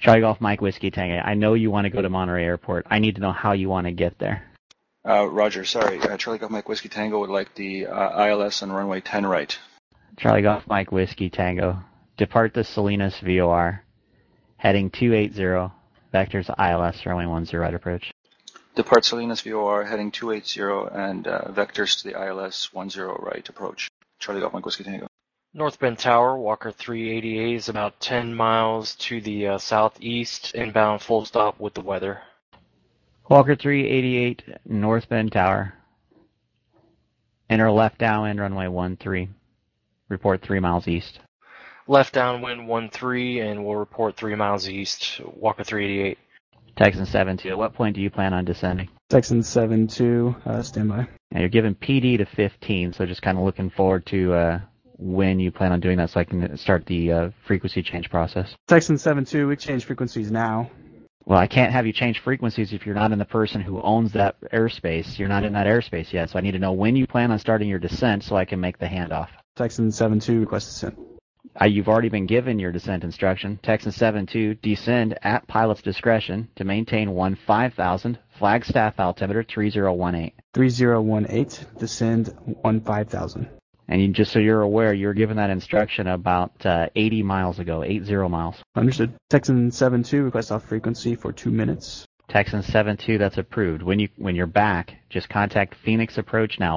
Charlie Golf Mike Whiskey Tango. I know you want to go to Monterey Airport. I need to know how you want to get there. Roger, sorry. Charlie Golf Mike Whiskey Tango would like the ILS on runway 10 right. Charlie Golf Mike Whiskey Tango. Depart the Salinas VOR. Heading 280. Vectors ILS runway 10 right approach. Depart Salinas VOR heading 280 and vectors to the ILS 10 right approach. Charlie Golf Mike Whiskey Tango. North Bend Tower, Walker 388 is about 10 miles to the southeast, inbound full stop with the weather. Walker 388, North Bend Tower. Enter left downwind, runway 13. Report 3 miles east. Left downwind 13, and we'll report 3 miles east, Walker 388. Texan 72, at what point do you plan on descending? Texan 72, standby. Now you're given PD to 15, so just kind of looking forward to when you plan on doing that so I can start the frequency change process. Texan 72, we change frequencies now. Well, I can't have you change frequencies if you're not in the person who owns that airspace. You're not in that airspace yet, so I need to know when you plan on starting your descent so I can make the handoff. Texan 72, request descent. You've already been given your descent instruction. Texan 72, descend at pilot's discretion to maintain 15,000, Flagstaff altimeter 3018. 3018, descend 15,000. And just so you're aware, you were given that instruction about 80 miles ago, 80 miles. Understood. Texan 72, request off frequency for 2 minutes. Texan 72, that's approved. When you're back, just contact Phoenix Approach now,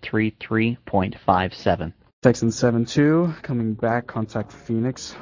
133.57. Texan 72, coming back, contact Phoenix,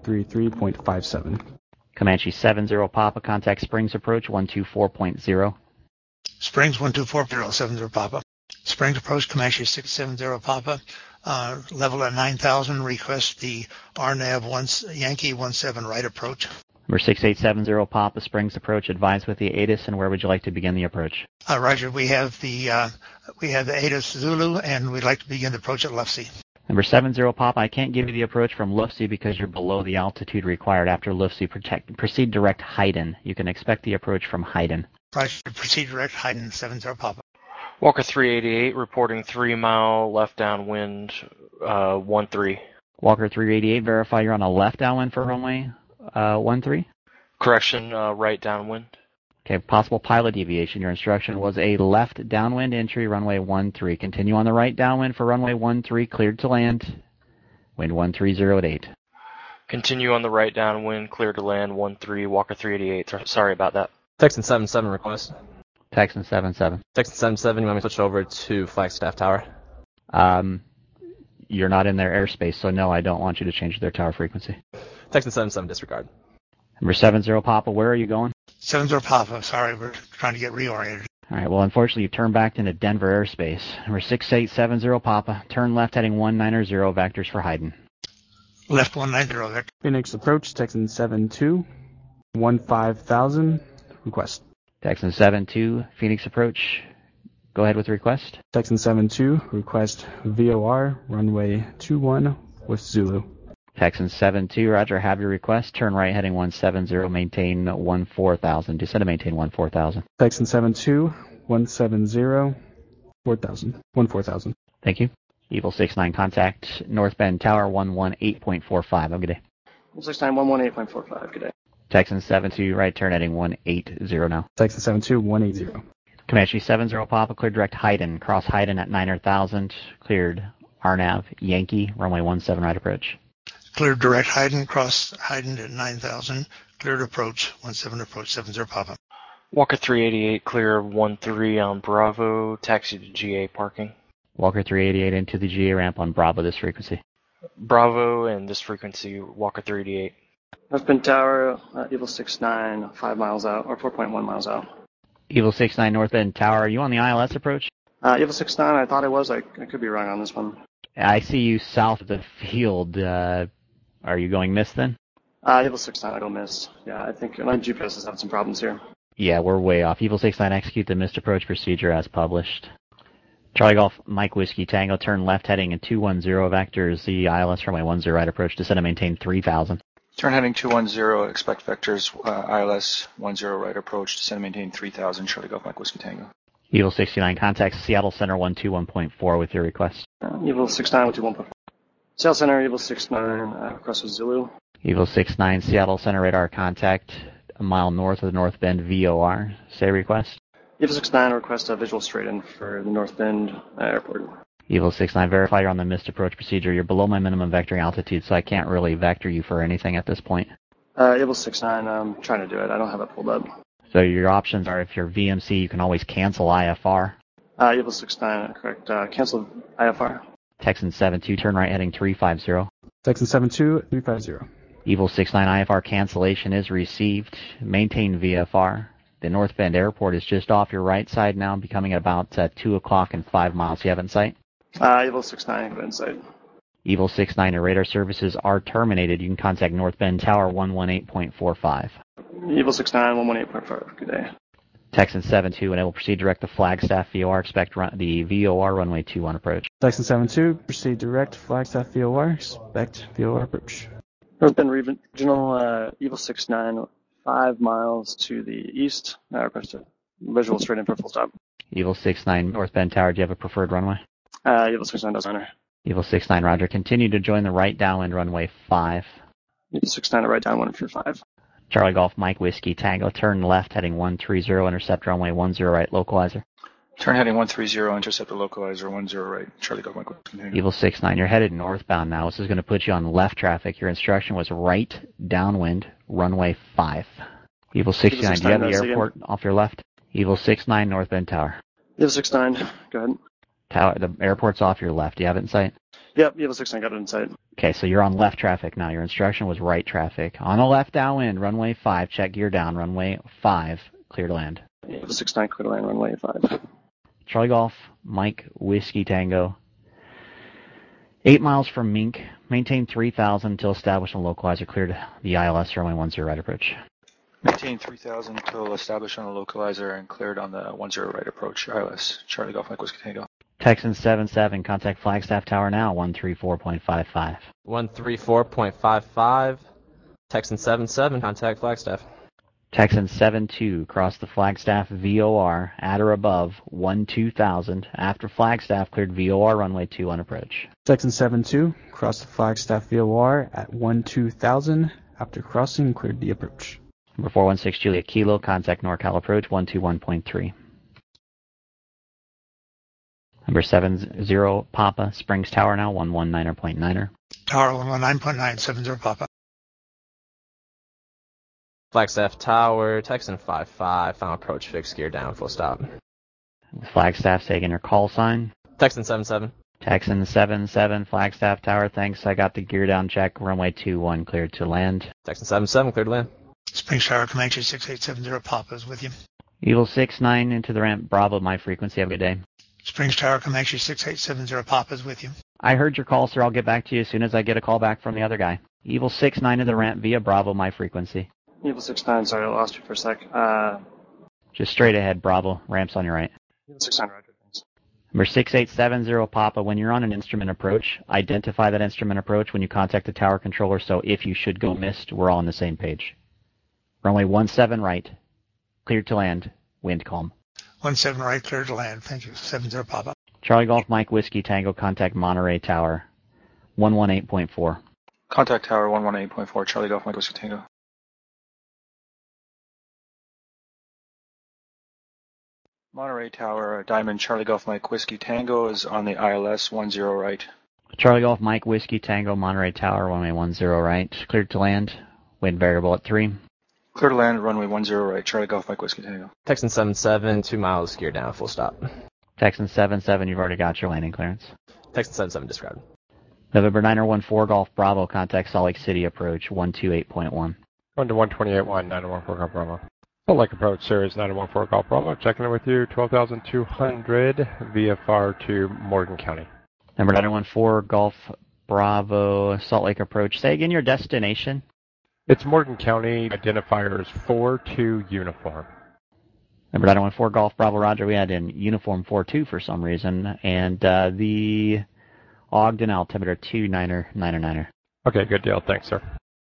133.57. Comanche 70 Papa, contact Springs Approach, 124.0. Springs 124.0, 70 Papa. Springs Approach, Comanche 670 Papa, level at 9,000, request the RNAV Yankee 17 right approach. Number 6870 Papa, Springs Approach, advise with the ATIS, and where would you like to begin the approach? Roger, we have the ATIS Zulu, and we'd like to begin the approach at Lufsea. Number 70 Papa, I can't give you the approach from Lufsea because you're below the altitude required. After Lufsea, proceed direct Haydn. You can expect the approach from Haydn. Roger, proceed direct Haydn, 70 Papa. Walker 388, reporting 3 mile left downwind, 13. Walker 388, verify you're on a left downwind for runway 13? Correction, right downwind. Okay, possible pilot deviation. Your instruction was a left downwind entry, runway 13. Continue on the right downwind for runway 13, cleared to land, wind 130 at 8. Continue on the right downwind, cleared to land, 13, Walker 388. Sorry about that. Texan 77 request. Texan 77. Texan 77, you want me to switch over to Flagstaff Tower? You're not in their airspace, so no, I don't want you to change their tower frequency. Texan 77, disregard. Number 70 Papa, where are you going? 70 Papa, sorry, we're trying to get reoriented. All right, well, unfortunately, you turned back into Denver airspace. Number 6870 Papa, turn left heading 190, vectors for Haydn. Left 190, vector. Phoenix Approach, Texan 72, 15,000, request. Texan 72, Phoenix Approach, go ahead with the request. Texan 72, request VOR, runway 21 with Zulu. Texan 72, roger, have your request. Turn right heading 170, maintain 14,000. Descend to maintain 14,000. Texan 72, 170, 14,000. Thank you. Evil 69, contact North Bend Tower 118.45. Have a good day. 69, 118.45, good day. Texan 72, right turn heading 180 now. Texan 72, 180. Comanche 70 Papa, cleared direct Haydn. Cross Haydn at 9,000. Cleared RNAV Yankee, runway 17 right approach. Cleared direct Haydn, cross Haydn at 9,000. Cleared approach, 17 approach, 70 Papa. Walker 388, clear 13 on Bravo, taxi to GA parking. Walker 388 into the GA ramp on Bravo, this frequency. Bravo and this frequency, Walker 388. North Bend Tower, Evil 69, 5 miles out, or 4.1 miles out. Evil 69, North Bend Tower, are you on the ILS approach? Evil 69, I thought I was. I could be wrong on this one. I see you south of the field. Are you going miss then? Evil 69, I go miss. Yeah, I think my GPS is having some problems here. Yeah, we're way off. Evil 69, execute the missed approach procedure as published. Charlie Golf, Mike Whiskey Tango, turn left heading in 210 vectors, the ILS runway 10 right approach, descend and maintain 3,000. Turn heading 210, expect vectors, ILS 10 right approach, descend and maintain 3,000, Charlie Golf, Mike Whiskey Tango. Evil 69, contact Seattle Center 121.4 with your request. Evil 69, 121.4. Seattle Center, Evil 69, request with Zulu. Eagle 6-9, Seattle Center radar contact a mile north of the North Bend VOR. Say request. Eagle 6-9, request a visual straight in for the North Bend airport. Eagle 6-9, verify you're on the missed approach procedure. You're below my minimum vectoring altitude, so I can't really vector you for anything at this point. Eagle 6-9, I'm trying to do it. I don't have it pulled up. So your options are, if you're VMC, you can always cancel IFR. Eagle 6-9, correct. Cancel IFR. Texan 7-2, turn right heading 350. Texan 7-2, 350. Eagle 6-9, IFR cancellation is received. Maintain VFR. The North Bend Airport is just off your right side now, becoming about 2 o'clock and 5 miles. You have in sight? Eagle 6-9, go in sight. Eagle 6-9, your radar services are terminated. You can contact North Bend Tower 118.45. Eagle 6-9, 118.5. Good day. Texan 7-2, enable proceed direct to Flagstaff VOR. Expect the VOR runway 21 approach. Texan 7-2, proceed direct, Flagstaff VOR, expect VOR approach. North Bend Regional, Eagle 6-9, 5 miles to the east. Request a visual straight in for full stop. Eagle 6-9, North Bend Tower, do you have a preferred runway? Eagle 6-9 does enter. Eagle 6-9, roger. Continue to join the right downwind runway 5. Eagle 6-9, right down 1 for 5. Charlie Golf Mike Whiskey Tango, turn left heading 130, intercept runway 10 right, localizer. Turn heading 130, intercept the localizer 10 right. Charlie Golf Mike Whiskey Tango. Eagle 6-9, you're headed northbound now. This is going to put you on left traffic. Your instruction was right downwind, runway 5. Eagle 6-9, do you have the airport off your left? Eagle 6-9, North Bend Tower. Eagle 6-9, go ahead. Tower, the airport's off your left. Do you have it in sight? Yep, Eagle 6-9 got it in sight. Okay, so you're on left traffic now. Your instruction was right traffic. On the left downwind, runway 5, check gear down, runway 5, clear to land. Eagle 6-9, clear to land, runway 5. Charlie Golf, Mike Whiskey Tango. 8 miles from Mink. Maintain 3,000 until established and localizer cleared the ILS runway 10 right approach. Maintain 3,000 until established on the localizer and cleared on the 10 right approach. ILS. Charlie Golf Mike Whiskey Tango. Texan 7-7, contact Flagstaff Tower now, 134.55. 134.55. Texan 7-7, contact Flagstaff. Texan 7-2, cross the Flagstaff VOR at or above 12,000. After Flagstaff cleared VOR runway 2 on approach. Texan 7-2, cross the Flagstaff VOR at 12,000. After crossing, cleared the approach. Number 416 Juliet Kilo, contact NorCal approach 121.3. Number 70 Papa, Springs Tower now, 119.9er. Tower 119.9, 70 Papa. Flagstaff Tower, Texan 5-5, final approach, fixed gear down, full stop. Flagstaff taking your call sign. Texan 7-7. Texan 7-7, Flagstaff Tower, thanks. I got the gear down check, runway 21 cleared to land. Texan 7-7, cleared to land. Springs Tower, Comanche 6870 Papa is with you. Eagle 6-9 into the ramp, Bravo, my frequency, have a good day. Springs Tower, Comanche 6870 Papa is with you. I heard your call, sir. I'll get back to you as soon as I get a call back from the other guy. Eagle 6-9 to the ramp via Bravo, my frequency. Eagle 6-9, sorry, I lost you for a sec. Just straight ahead, Bravo. Ramp's on your right. Eagle 6-9, roger, thanks. Number 6870 Papa, when you're on an instrument approach, identify that instrument approach when you contact the tower controller, so if you should go missed, we're all on the same page. Runway 17 right, cleared to land, wind calm. 17 right, clear to land. Thank you. 70 Papa. Charlie Golf Mike Whiskey Tango, contact Monterey Tower, 118.4. Contact Tower 118.4. Charlie Golf Mike Whiskey Tango. Monterey Tower, Diamond Charlie Golf Mike Whiskey Tango is on the ILS 10 right. Charlie Golf Mike Whiskey Tango, Monterey Tower, runway 10 right, cleared to land, wind variable at 3. Clear to land, runway 10 right. Charlie Golf Mike Whiskey Tango. Texan 7-7, 2 miles, gear down, full stop. Texan 7-7, you've already got your landing clearance. Texan 7-7, described. November 914 Golf Bravo, contact Salt Lake City approach 128.1. 1 to 128.1, 914 Golf Bravo. Salt Lake approach, Sirius 914 Golf Bravo, checking in with you, 12,200 VFR to Morgan County. Number 914 Golf Bravo, Salt Lake approach. Say again your destination. It's Morgan County, identifiers 4-2 uniform. Number 914 Golf Bravo, roger. We had in uniform 4-2 for some reason, and the Ogden altimeter 29er. Okay, good deal. Thanks, sir.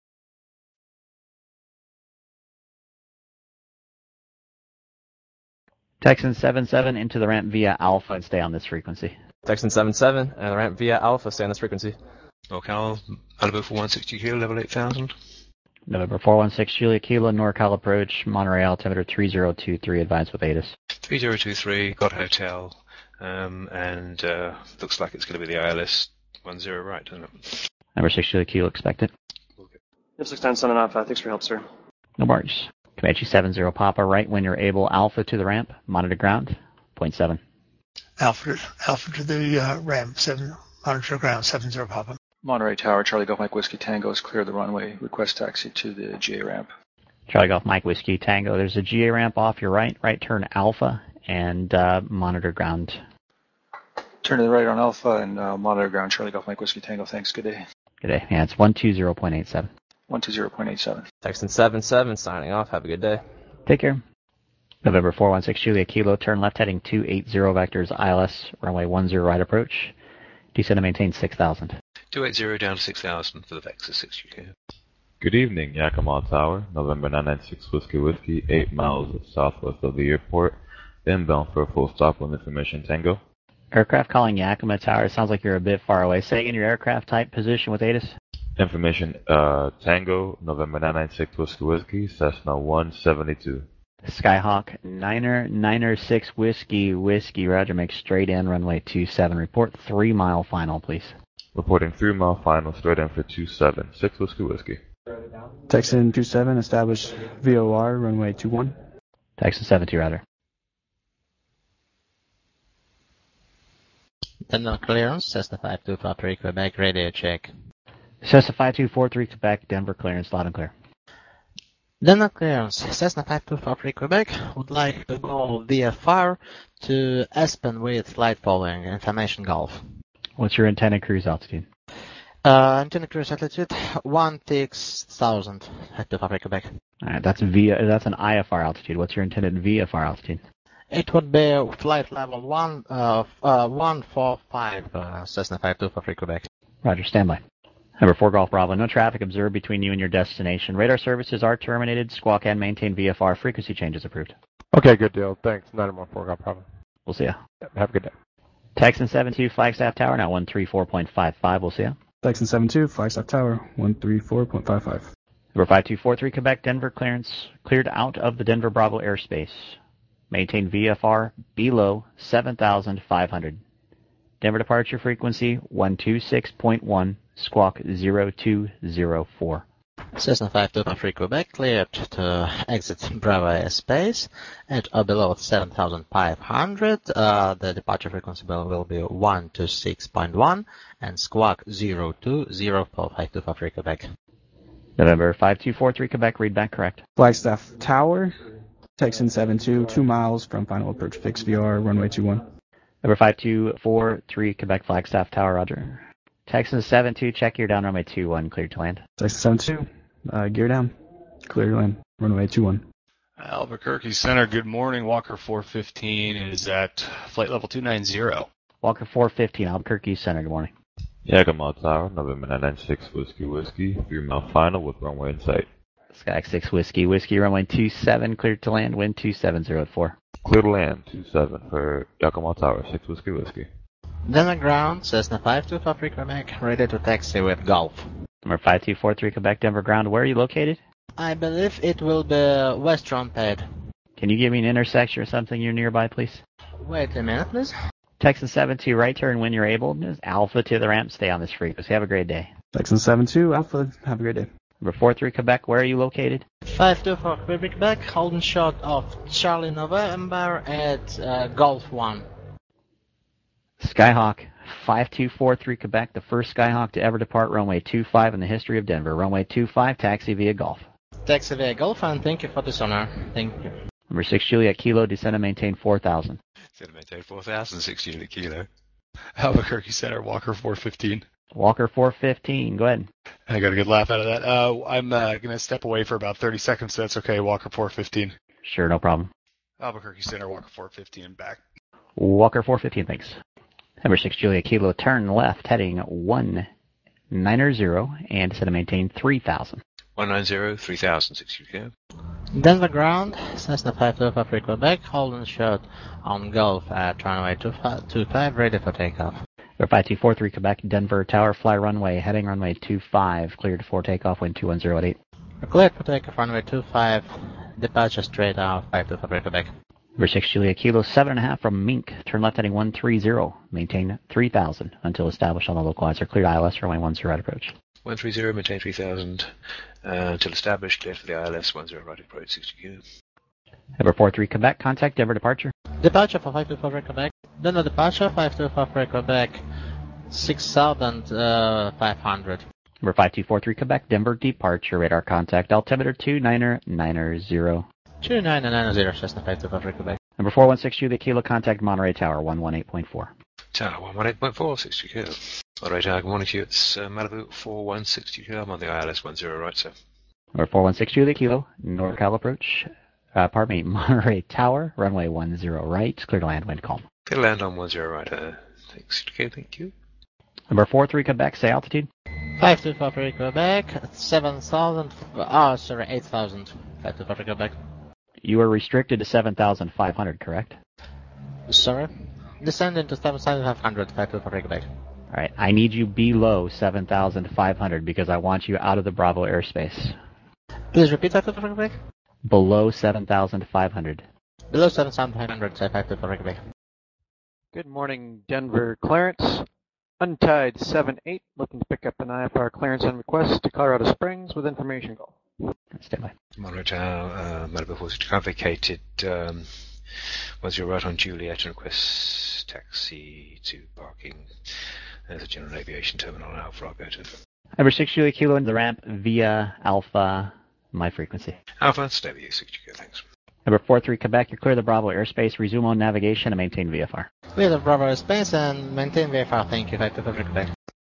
Texan 7-7 into the ramp via Alpha and stay on this frequency. Texan 7-7, and the ramp via Alpha, stay on this frequency. NorCal, Malibu for 160 kilo, level 8000. November 416 Juliet Kilo, NorCal approach, Monterey altimeter 3023, advise with ATIS. 3023, got hotel, and looks like it's going to be the ILS 10 right, doesn't it? Number 6 Juliet Kilo, expected. If 69 signing off, thanks for your help, sir. No marks. Comanche 70 Papa, right when you're able, Alpha to the ramp, monitor ground, 0.7. Alpha to the ramp, 7, monitor ground, 70 Papa. Monterey Tower, Charlie Golf Mike Whiskey Tango has cleared the runway. Request taxi to the GA ramp. Charlie Golf Mike Whiskey Tango, there's a GA ramp off your right turn Alpha, and monitor ground. Turn to the right on Alpha and monitor ground. Charlie Golf Mike Whiskey Tango, thanks. Good day. Good day. Yeah, it's 120.87. 120.87. Texan 77 signing off. Have a good day. Take care. November 416 Juliet Kilo, turn left heading 280 vectors, ILS, runway 10 right approach. Descend and maintain 6,000. 280 down to 6000 for the Vexus 6 UK. Good evening, Yakima Tower, November 996 Whiskey, 8 miles southwest of the airport, inbound for a full stop on information Tango. Aircraft calling Yakima Tower, it sounds like you're a bit far away. Say again your aircraft type, position with ATIS. Information Tango, November 996 Whiskey, Cessna 172. Skyhawk, Niner 6 Whiskey, Roger, make straight in, runway 27. Report 3 mile final, please. Reporting 3 mile final, straight in for 27, 6 Whiskey. Texan 27, establish VOR, runway 21. Texan 72, Roger. Denver clearance, Cessna 5243 Quebec, radio check. Cessna 5243 Quebec, Denver clearance, loud and clear. Denver clearance, Cessna 5243 Quebec would like to go VFR to Aspen with flight following, information Golf. What's your intended cruise altitude? Intended cruise altitude 16,000 at 253 Quebec. Alright, that's an IFR altitude. What's your intended VFR altitude? It would be flight level 145 Cessna 5243 Quebec. Roger, standby. Number 4 Golf Bravo, no traffic observed between you and your destination. Radar services are terminated. Squawk and maintain VFR. Frequency changes approved. Okay, good deal. Thanks. 914 Golf Bravo. We'll see ya. Yep, have a good day. Texan 72 Flagstaff Tower, now 134.55. We'll see ya. Texan 72, Flagstaff Tower, 134.55. Number 5243 Quebec, Denver clearance. Cleared out of the Denver Bravo airspace. Maintain VFR below 7,500. Denver departure frequency 126.1. Squawk 0204. Cessna 5243 Quebec cleared to exit Bravo airspace at or below 7,500. The departure frequency will be 126.1 and squawk 0204 5243 Quebec. November 5243 Quebec, read back correct. Flagstaff Tower, Texan 72, 2 miles from final approach, fix VR, runway 21. Number 5243 Quebec, Flagstaff Tower, roger. Texan 72, check gear down, runway 21, cleared to land. Texan 72, gear down, clear to land, runway 21. Albuquerque Center, good morning. Walker 415 is at flight level 290. Walker 415, Albuquerque Center, good morning. Yakima Tower, November 996 Whiskey, 3 mile final with runway in sight. Skyx 6 Whiskey, runway 27, cleared to land, wind 27084. Clear to land, 27 for Yakima Tower, 6 Whiskey. Denver ground, Cessna 5243 Quebec, ready to taxi with Golf. Number 5243 Quebec, Denver ground, where are you located? I believe it will be West Trumpet. Can you give me an intersection or something you're nearby, please? Wait a minute, please. Texan 72, right turn when you're able. Alpha to the ramp, stay on this frequency. Have a great day. Texan 72, Alpha, have a great day. Number 43 Quebec, where are you located? 524 Quebec, holding short of Charlie November at Golf 1. Skyhawk 5243 Quebec, the first Skyhawk to ever depart runway 25 in the history of Denver. Runway 25, taxi via Golf. Taxi via Golf, and thank you for this honor. Thank you. Number 6 Juliet Kilo, descend and maintain 4,000. Descend and maintain 4,000, 6 Juliet Kilo. Albuquerque Center, Walker 415. Walker 415, go ahead. I got a good laugh out of that. I'm going to step away for about 30 seconds, so that's okay. Walker 415. Sure, no problem. Albuquerque Center, Walker 415, and back. Walker 415, thanks. Number 6 Juliet Kilo, turn left, heading 190, and descend and maintain 3,000. 190, 3,000, 6 UK. Denver ground, Cessna 5243 Quebec, holding short on Golf at runway 25, ready for takeoff. Number 5243 Quebec, Denver Tower, fly runway, heading runway 25, cleared for takeoff, wind 210 at 8. Cleared for takeoff, runway 25, departure straight out, 525 Quebec. Number 6 Julia Kilo, 7.5 from Mink, turn left heading 130, maintain 3000 until established on the localizer, cleared ILS, runway 10 right approach. 130, maintain 3000 until established, cleared for the ILS, 10 right approach, 60 kilo. Number 43 Quebec, contact Denver departure. Departure for 525 Quebec. Denver departure, 525 Quebec, 6,500. Number 5243 Quebec, Denver departure, radar contact, altimeter 2990. 2990, Cessna 525 Quebec. Number 416 Julia Kilo, contact Monterey Tower, 118.4. Tower 118.4, 60 kilo. Monterey Tower, good morning to you. It's Malibu 4160 kilo. I'm on the ILS 10 right, sir. Number 416 Julia Kilo, NorCal approach. Monterey Tower, runway 10 right, clear to land, wind calm. Clear to land on 10 right, thanks. Okay, thank you. Number 43 Quebec, say altitude. 525 Quebec, 8,000. 525 Quebec. You are restricted to 7,500, correct? Sorry? Descend into 7,500, 525 Quebec. Alright, I need you below 7,500 because I want you out of the Bravo airspace. Please repeat 525 Quebec. Below 7,500. Below 7,500, say 525 Quebec. Good morning, Denver clearance. Untied 7-8, looking to pick up an IFR clearance on request to Colorado Springs with information goal. Stand by. Monterey Tower, Malibu 462, vacated 10 right on Juliet and request taxi to parking. There's a general aviation terminal now for Alberta. Number 6 Julia Kilo into the ramp via Alpha, my frequency. Alpha, stay with you, 60 kilo, thanks. Number 43 Quebec, you clear the Bravo airspace, resume on navigation and maintain VFR. Clear the Bravo airspace and maintain VFR, thank you, 525 Quebec.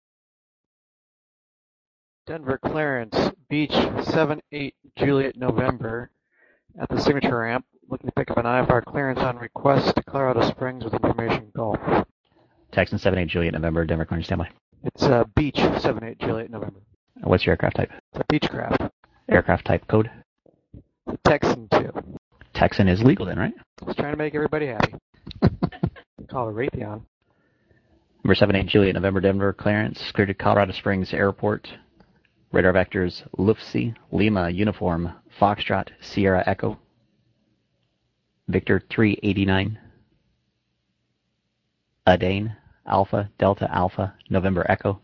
Denver clearance, Beach 7-8 Juliet November at the signature ramp, looking to pick up an IFR clearance on request to Colorado Springs with information Gulf. Texan 78 Juliet November, Denver clearance standby. It's Beach 7-8 Juliet November. What's your aircraft type? It's a Beechcraft. Aircraft type code? It's a Texan 2. Texan is legal then, right? Just trying to make everybody happy. Call it Raytheon. Number 78 Juliet November, Denver clearance, cleared to Colorado Springs Airport. Radar vectors Lufsi, Lima, Uniform, Foxtrot, Sierra Echo, Victor 389, Adane, Alpha, Delta Alpha, November Echo,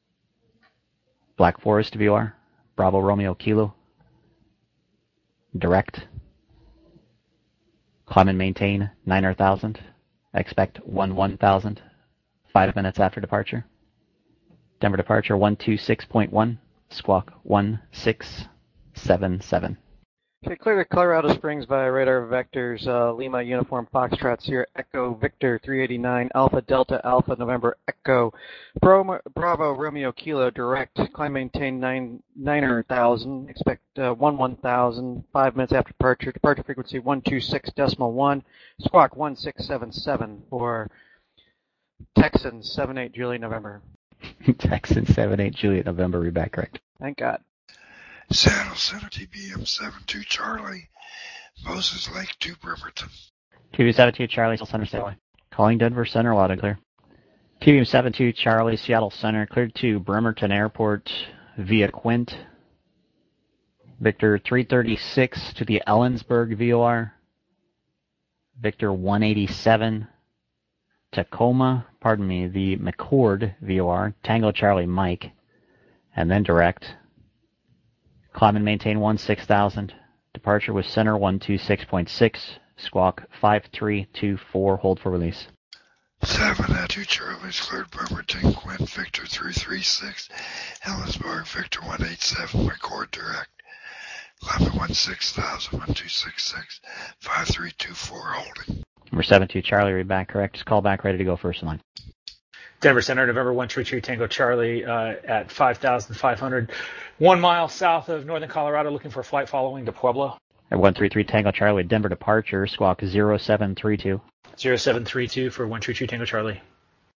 Black Forest VOR, Bravo Romeo Kilo, direct, climb and maintain 9,000, expect 1,000, 5 minutes after departure. Denver departure 126.1. Squawk 1677. Okay, clear to Colorado Springs via radar vectors Lima Uniform Foxtrot Sierra Echo Victor 389 Alpha Delta Alpha November Echo Bravo Romeo Kilo direct climb maintain 9,000 expect 1,000 5 minutes after departure frequency 126.1 squawk 1677 for Texan 78 Juliet November. Texan 78 Juliet November, read back correct. Thank God. Seattle Center TBM 72 Charlie, Moses Lake to Bremerton. TBM 72 Charlie, Seattle Center, stay away. Calling Denver Center, loud and clear. TBM 72 Charlie, Seattle Center, cleared to Bremerton Airport via Quint. Victor 336 to the Ellensburg VOR. Victor 187. Tacoma, the McCord VOR, Tango Charlie Mike, and then direct. Climb and maintain 16,000. Departure with center 126.6, squawk 5324, hold for release. 7-2 Charlie's cleared Bremerton, Quint, Victor 336, Ellensburg, Victor 187, McCord direct. Climb at 16,000, 1266, 5324, holding. Number 72 Charlie, read back correct. Just call back, ready to go first in line. Denver Center, November 133 Tango Charlie at 5,500, 1 mile south of northern Colorado, looking for a flight following to Pueblo. At 133 Tango Charlie, Denver departure, squawk 0732. 0732 for 133 Tango Charlie.